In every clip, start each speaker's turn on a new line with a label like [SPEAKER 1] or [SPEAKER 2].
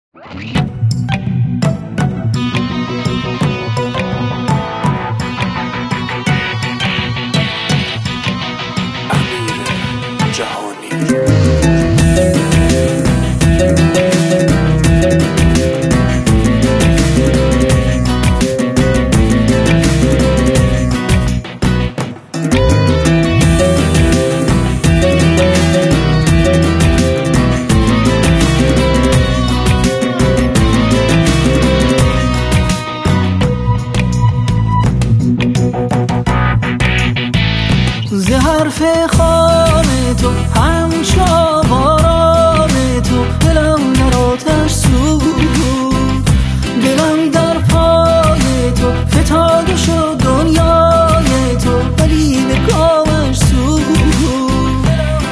[SPEAKER 1] ز حرف خام تو همچو باران تو دلم در آتش سوخت، دلم در پای تو فتاده شد دنیای تو ولی به کامش سوخت.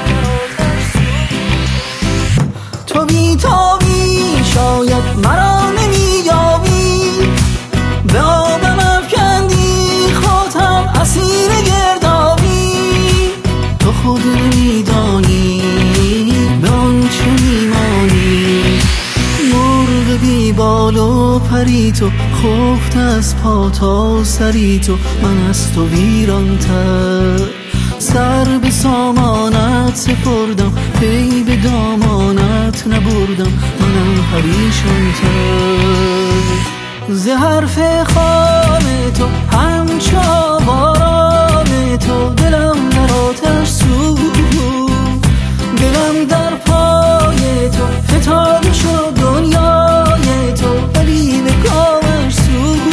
[SPEAKER 1] تو بی‌تابی شاید مرا نمی‌یابی، به آبم افکندی خودم اسیر تو خود نمیدانی به آنچه میمانی. مرغ بی بال و پری تو، خفت از پا تا سری تو، من از تو ویران‌تر سر به سامانت سپردم، پی به دامانت نبردم، منم پریشان‌تر. ز حرف خام تو همچو باران تو دلم در آتش سوخت، دلم در پای تو فتاده شد دنیای تو ولی به کامش سوخت.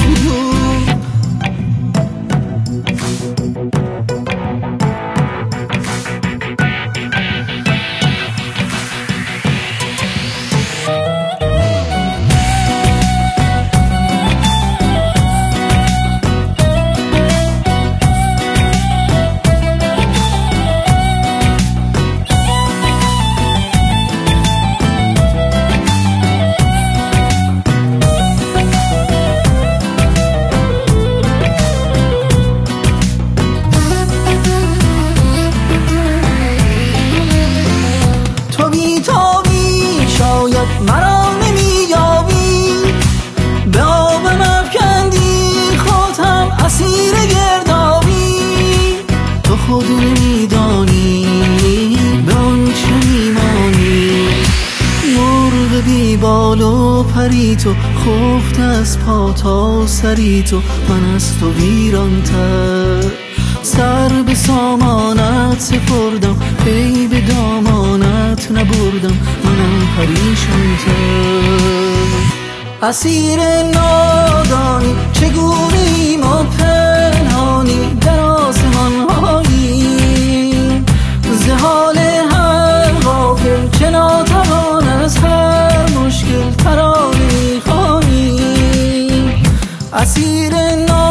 [SPEAKER 1] شاید مرا نمی‌یابی، به آبم افکندی خودم اسیر گردابی. تو خود نمیدانی به آنچه میمانی. مرغ بی بال و پری تو، خفت از پا تا سری تو، من از تو ویران‌تر سر به سامانت سپردم، پی به دامانت نبردم، منم پریشان‌تر. اسیر نادانی چگونیم و پنهانی در آسمان‌هایی، ز حال هر غافل چه ناتوان از هر مشکل ترانه‌ای خوانی. اسیر